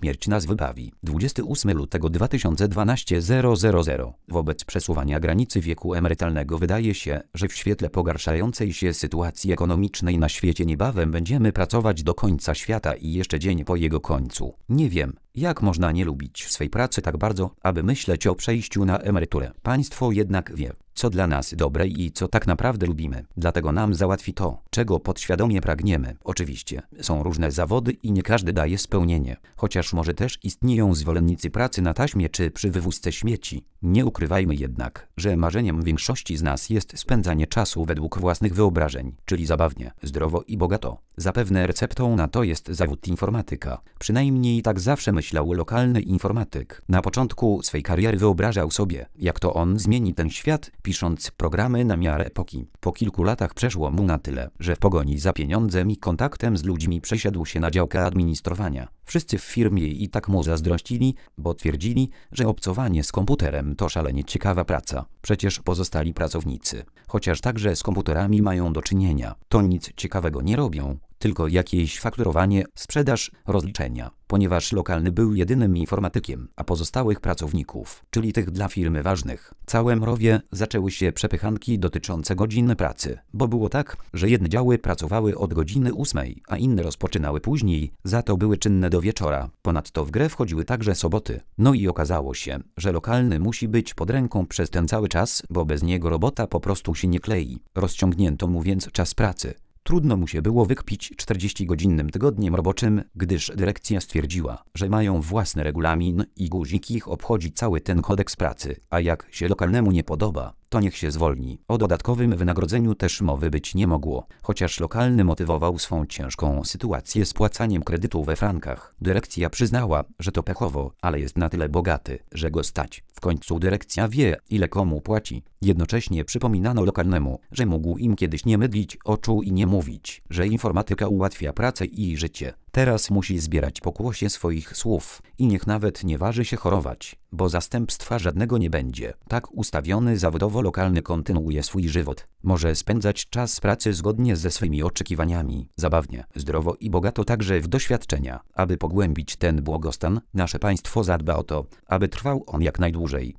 śmierć nas wybawi. 28 lutego 2012 000. Wobec przesuwania granicy wieku emerytalnego wydaje się, że w świetle pogarszającej się sytuacji ekonomicznej na świecie niebawem będziemy pracować do końca świata i jeszcze dzień po jego końcu. Nie wiem, jak można nie lubić swej pracy tak bardzo, aby myśleć o przejściu na emeryturę. Państwo jednak wie, co dla nas dobre i co tak naprawdę lubimy. Dlatego nam załatwi to, czego podświadomie pragniemy. Oczywiście, są różne zawody i nie każdy daje spełnienie. Chociaż może też istnieją zwolennicy pracy na taśmie czy przy wywózce śmieci. Nie ukrywajmy jednak, że marzeniem większości z nas jest spędzanie czasu według własnych wyobrażeń, czyli zabawnie, zdrowo i bogato. Zapewne receptą na to jest zawód informatyka. Przynajmniej tak zawsze myślał lokalny informatyk. Na początku swej kariery wyobrażał sobie, jak to on zmieni ten świat, pisząc programy na miarę epoki. Po kilku latach przeszło mu na tyle, że w pogoni za pieniądzem i kontaktem z ludźmi przesiadł się na działkę administrowania. Wszyscy w firmie i tak mu zazdrościli, bo twierdzili, że obcowanie z komputerem to szalenie ciekawa praca. Przecież pozostali pracownicy, chociaż także z komputerami mają do czynienia, to nic ciekawego nie robią, tylko jakieś fakturowanie, sprzedaż, rozliczenia. Ponieważ lokalny był jedynym informatykiem, a pozostałych pracowników, czyli tych dla firmy ważnych, całe Mrowie zaczęły się przepychanki dotyczące godzin pracy, bo było tak, że jedne działy pracowały od godziny 8, a inne rozpoczynały później, za to były czynne do wieczora. Ponadto w grę wchodziły także soboty. No i okazało się, że lokalny musi być pod ręką przez ten cały czas, bo bez niego robota po prostu się nie klei. Rozciągnięto mu więc czas pracy. Trudno mu się było wykpić 40-godzinnym tygodniem roboczym, gdyż dyrekcja stwierdziła, że mają własny regulamin i guzik ich obchodzi cały ten kodeks pracy, a jak się lokalnemu nie podoba, to niech się zwolni. O dodatkowym wynagrodzeniu też mowy być nie mogło, chociaż lokalny motywował swą ciężką sytuację spłacaniem kredytu we frankach. Dyrekcja przyznała, że to pechowo, ale jest na tyle bogaty, że go stać. W końcu dyrekcja wie, ile komu płaci. Jednocześnie przypominano lokalnemu, że mógł im kiedyś nie mydlić oczu i nie mówić, że informatyka ułatwia pracę i życie. Teraz musi zbierać pokłosie swoich słów i niech nawet nie waży się chorować, bo zastępstwa żadnego nie będzie. Tak ustawiony zawodowo lokalny kontynuuje swój żywot. Może spędzać czas pracy zgodnie ze swymi oczekiwaniami, zabawnie, zdrowo i bogato także w doświadczenia. Aby pogłębić ten błogostan, nasze państwo zadba o to, aby trwał on jak najdłużej.